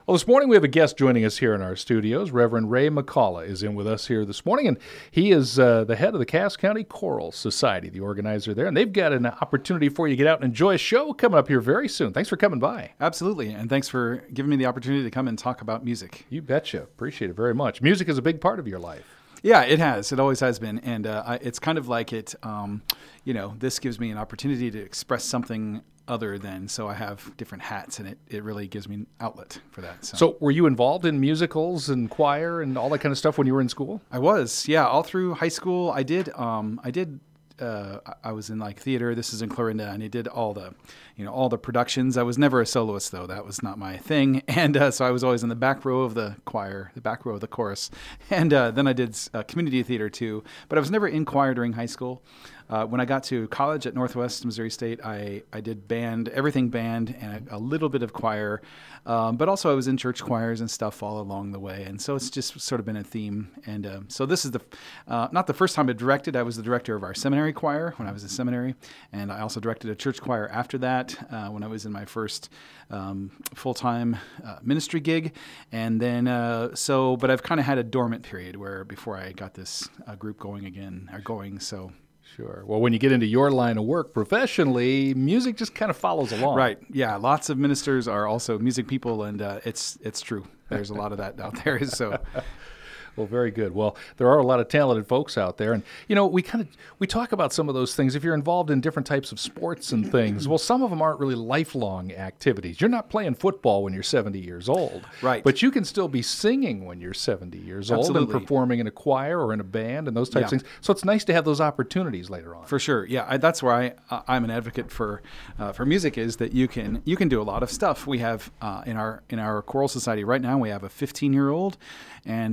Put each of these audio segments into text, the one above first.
Well, this morning we have a guest joining us here in our studios. Reverend Ray McCullough is in with us here this morning, and he is the head of the Cass County Choral Society, the organizer there, and they've got an opportunity for you to get out and enjoy a show coming up here very soon. Thanks for coming by. Absolutely, and thanks for giving me the opportunity to come and talk about music. You betcha. Appreciate it very much. Music is a big part of your life. Yeah, it has. It always has been, and it's kind of like it. This gives me an opportunity to express something other than, so I have different hats, and it really gives me an outlet for that. So were you involved in musicals and choir and all that kind of stuff when you were in school? I was, yeah, all through high school. I was in like theater. This is in Clarinda, and I did all the productions. I was never a soloist though. That was not my thing. And so I was always in the back row of the choir, the back row of the chorus. And then I did community theater too. But I was never in choir during high school. When I got to college at Northwest Missouri State, I did band, everything band, and a little bit of choir. But also I was in church choirs and stuff all along the way. And so it's just sort of been a theme. And so this is not the first time I directed. I was the director of our seminary choir when I was in seminary. And I also directed a church choir after that when I was in my first full-time ministry gig. And then, but I've kind of had a dormant period where before I got this group going, so... Sure. Well, when you get into your line of work professionally, music just kind of follows along. Right. Yeah. Lots of ministers are also music people, and it's true. There's a lot of that out there. So. Well, very good. Well, there are a lot of talented folks out there. And, we talk about some of those things. If you're involved in different types of sports and things, well, some of them aren't really lifelong activities. You're not playing football when you're 70 years old. Right. But you can still be singing when you're 70 years old and performing in a choir or in a band and those types of things. So it's nice to have those opportunities later on. For sure. Yeah. That's where I'm an advocate for music, is that you can do a lot of stuff. We have in our choral society right now, we have a 15-year-old and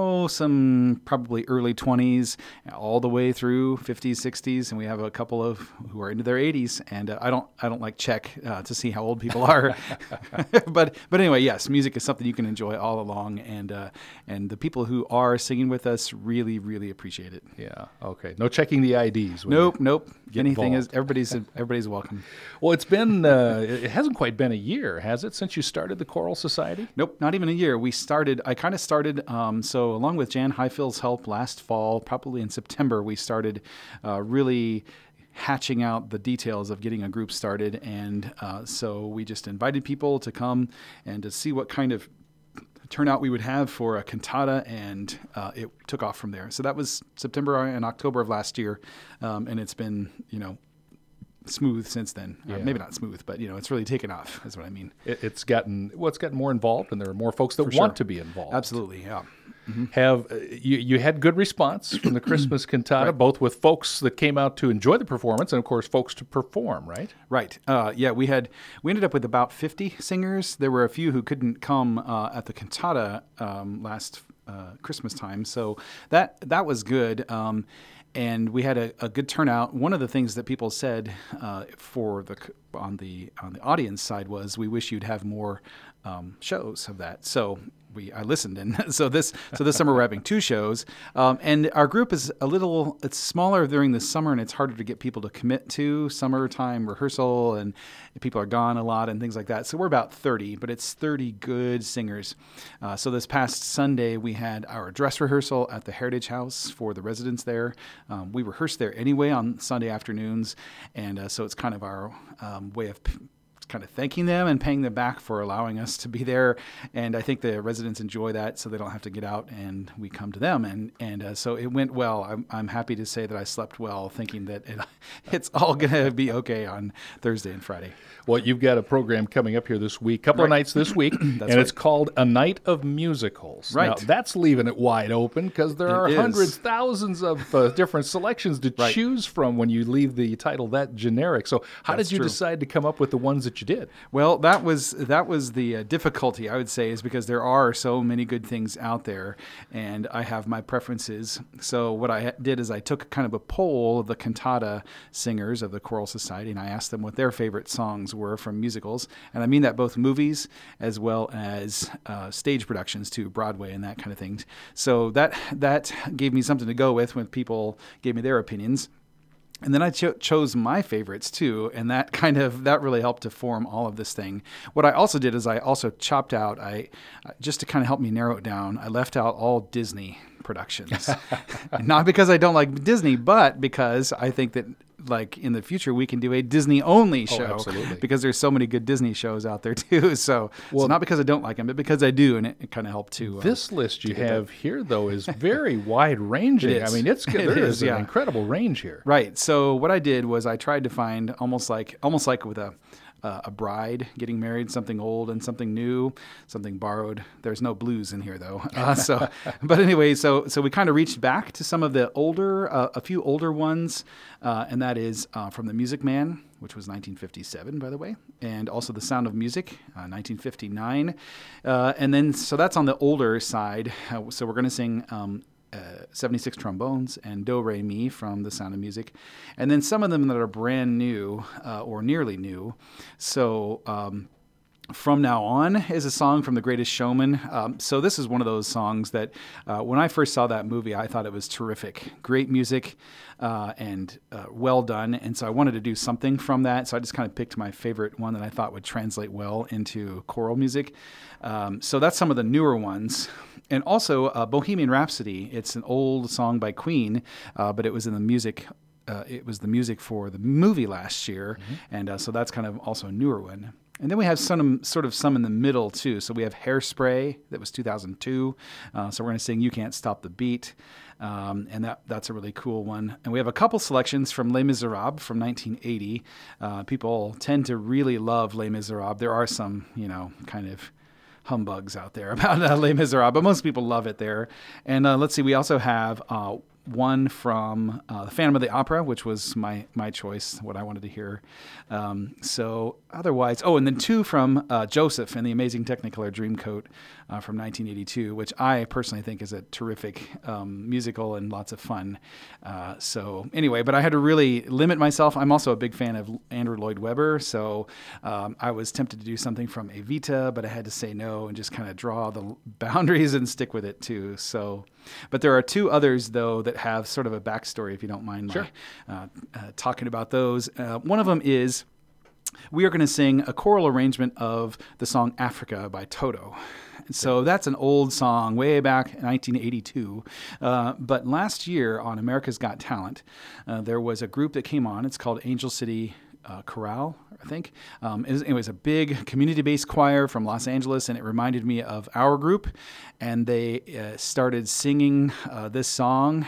some probably early 20s, all the way through 50s, 60s, and we have a couple of who are into their 80s. And I don't like check to see how old people are, but anyway, yes, music is something you can enjoy all along, and the people who are singing with us really, really appreciate it. Yeah. Okay. No checking the IDs. Nope. Anything is everybody's welcome. Well, it's been it hasn't quite been a year, has it, since you started the Choral Society? Nope, not even a year. I kind of started. So along with Jan Highfield's help last fall, probably in September, we started really hatching out the details of getting a group started. And so we just invited people to come and to see what kind of turnout we would have for a cantata, and it took off from there. So that was September and October of last year, and it's been, smooth since then. Yeah. Maybe not smooth, but it's really taken off. That's what I mean. It's gotten more involved, and there are more folks that want to be involved. Absolutely, yeah. Mm-hmm. Have you had good response from the Christmas cantata, Right. both with folks that came out to enjoy the performance and, of course, folks to perform, right? Right. Yeah, we ended up with about 50 singers. There were a few who couldn't come at the cantata last Christmas time, so that was good. And we had a good turnout. One of the things that people said on the audience side was, we wish you'd have more shows of that. So I listened, and so this summer we're having 2 shows, and our group is it's smaller during the summer, and it's harder to get people to commit to summertime rehearsal, and people are gone a lot and things like that. So we're about 30, but it's 30 good singers. So this past Sunday we had our dress rehearsal at the Heritage House for the residents there. We rehearse there anyway on Sunday afternoons, and so it's kind of our way of kind of thanking them and paying them back for allowing us to be there. And I think the residents enjoy that, so they don't have to get out, and we come to them. And so it went well. I'm happy to say that I slept well, thinking that it's all going to be okay on Thursday and Friday. Well, you've got a program coming up here this week, couple of nights this week, and right. It's called A Night of Musicals. Right. Now, that's leaving it wide open, because there are hundreds, thousands of different selections to choose from when you leave the title that generic. So how did you decide to come up with the ones that you did? Well, that was the difficulty, I would say, is because there are so many good things out there, and I have my preferences. So what I did is I took kind of a poll of the cantata singers of the Choral Society, and I asked them what their favorite songs were from musicals, and I mean that both movies as well as stage productions too, Broadway and that kind of things. So that gave me something to go with when people gave me their opinions. And then I chose my favorites too, and that really helped to form all of this thing. What I also did is I also chopped out, just to kind of help me narrow it down, I left out all Disney productions. Not because I don't like Disney, but because I think that like in the future we can do a Disney only show, absolutely. because there's so many good Disney shows out there too. So it's not because I don't like them, but because I do, and it kind of helped to. This list you have here though is very wide ranging. I mean, there is an incredible range here. Right. So what I did was I tried to find almost like with a bride getting married, something old and something new, something borrowed. There's no blues in here though. But anyway, so we kind of reached back to some of the a few older ones, and that is from The Music Man, which was 1957, by the way, and also The Sound of Music, 1959. And then, so that's on the older side. So we're going to sing 76 trombones and Do Re Mi from The Sound of Music, and then some of them that are brand new or nearly new. So From Now On is a song from The Greatest Showman. So this is one of those songs that when I first saw that movie, I thought it was terrific. Great music and well done. And so I wanted to do something from that. So I just kind of picked my favorite one that I thought would translate well into choral music. So that's some of the newer ones. And also Bohemian Rhapsody. It's an old song by Queen, but it was in the music. It was the music for the movie last year. Mm-hmm. And so that's kind of also a newer one. And then we have some in the middle too. So we have Hairspray, that was 2002. So we're going to sing You Can't Stop the Beat. And that's a really cool one. And we have a couple selections from Les Miserables from 1980. People tend to really love Les Miserables. There are some, kind of humbugs out there about Les Miserables, but most people love it there. And let's see, we also have one from The Phantom of the Opera, which was my choice, what I wanted to hear. So otherwise, and then two from Joseph and the Amazing Technicolor Dreamcoat from 1982, which I personally think is a terrific musical and lots of fun. So anyway, but I had to really limit myself. I'm also a big fan of Andrew Lloyd Webber, so I was tempted to do something from Evita, but I had to say no and just kind of draw the boundaries and stick with it too. So, but there are two others though that have sort of a backstory, if you don't mind Sure. talking about those. One of them is we are going to sing a choral arrangement of the song Africa by Toto. So that's an old song way back in 1982. But last year on America's Got Talent, there was a group that came on. It's called Angel City Chorale, I think. It was a big community-based choir from Los Angeles, and it reminded me of our group. And they started singing this song,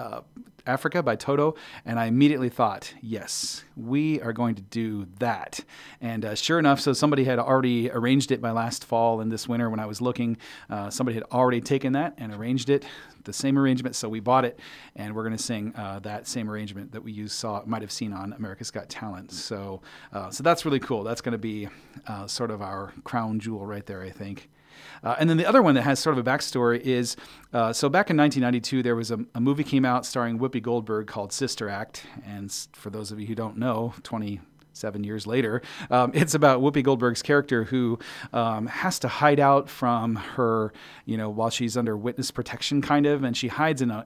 Africa by Toto, and I immediately thought, yes, we are going to do that. And sure enough, so somebody had already arranged it by last fall and this winter when I was looking. Somebody had already taken that and arranged it, the same arrangement, so we bought it, and we're going to sing that same arrangement that we might have seen on America's Got Talent. So that's really cool. That's going to be sort of our crown jewel right there, I think. And then the other one that has sort of a backstory is, so back in 1992, there was a movie came out starring Whoopi Goldberg called Sister Act. And for those of you who don't know, 27 years later, it's about Whoopi Goldberg's character who has to hide out from her, while she's under witness protection, kind of, and she hides in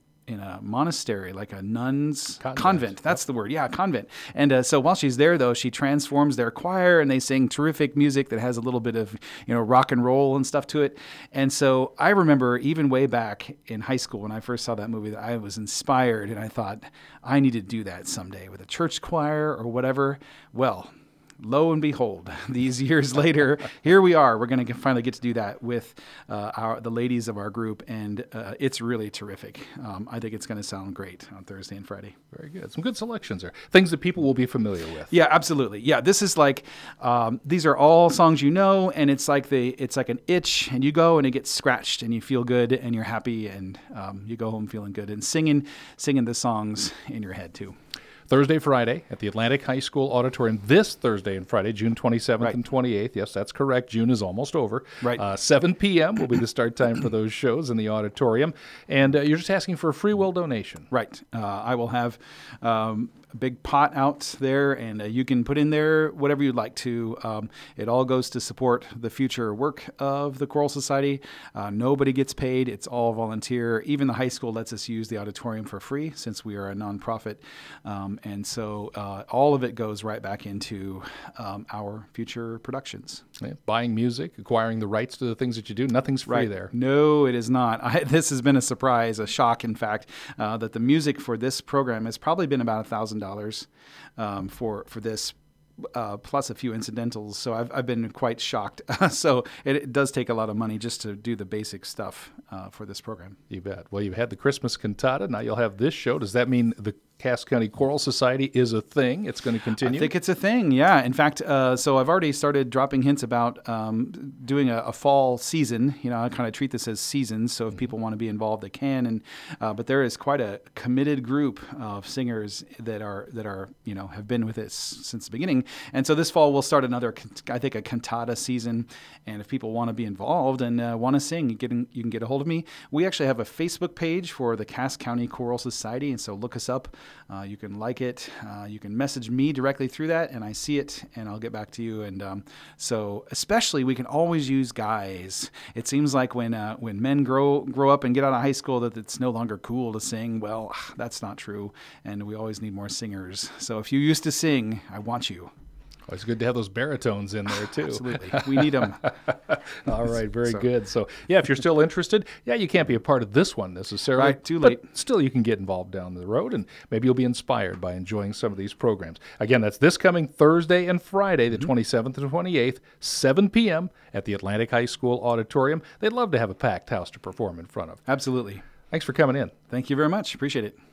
a monastery, like a nun's convent. That's the word. Yeah, convent. And so while she's there, though, she transforms their choir and they sing terrific music that has a little bit of, rock and roll and stuff to it. And so I remember even way back in high school when I first saw that movie, that I was inspired and I thought, I need to do that someday with a church choir or whatever. Well, lo and behold, these years later, here we are. We're going to finally get to do that with the ladies of our group, and it's really terrific. I think it's going to sound great on Thursday and Friday. Very good. Some good selections there. Things that people will be familiar with. Yeah, absolutely. Yeah, this is like these are all songs and it's like an itch, and you go and it gets scratched, and you feel good, and you're happy, and you go home feeling good, and singing the songs in your head too. Thursday, Friday at the Atlantic High School Auditorium. This Thursday and Friday, June 27th and 28th. Yes, that's correct. June is almost over. Right. 7 p.m. will be the start time for those shows in the auditorium. And you're just asking for a free will donation. Right. I will have a big pot out there, and you can put in there whatever you'd like to. It all goes to support the future work of the Choral Society. Nobody gets paid. It's all volunteer. Even the high school lets us use the auditorium for free since we are a nonprofit. And so all of it goes right back into our future productions. Yeah, buying music, acquiring the rights to the things that you do, nothing's free there. No, it is not. This has been a surprise, a shock, in fact, that the music for this program has probably been about $1,000 for this. Plus a few incidentals, so I've been quite shocked. So it does take a lot of money just to do the basic stuff for this program. You bet. Well, you've had the Christmas cantata. Now you'll have this show. Does that mean the Cass County Choral Society is a thing? It's going to continue? I think it's a thing, yeah. In fact, so I've already started dropping hints about doing a fall season. I kind of treat this as seasons, so if people want to be involved, they can. And but there is quite a committed group of singers that are have been with us since the beginning. And so this fall we'll start another, I think, a cantata season. And if people want to be involved and want to sing, you can get a hold of me. We actually have a Facebook page for the Cass County Choral Society, and so look us up. You can like it. You can message me directly through that, and I see it, and I'll get back to you. And so, especially, we can always use guys. It seems like when men grow up and get out of high school, that it's no longer cool to sing. Well, that's not true, and we always need more singers. So, if you used to sing, I want you. Well, it's good to have those baritones in there, too. Absolutely. We need them. All right. Very good. So, yeah, if you're still interested, you can't be a part of this one necessarily. Right. Too late. But still, you can get involved down the road, and maybe you'll be inspired by enjoying some of these programs. Again, that's this coming Thursday and Friday, the 27th and 28th, 7 p.m. at the Atlantic High School Auditorium. They'd love to have a packed house to perform in front of. Absolutely. Thanks for coming in. Thank you very much. Appreciate it.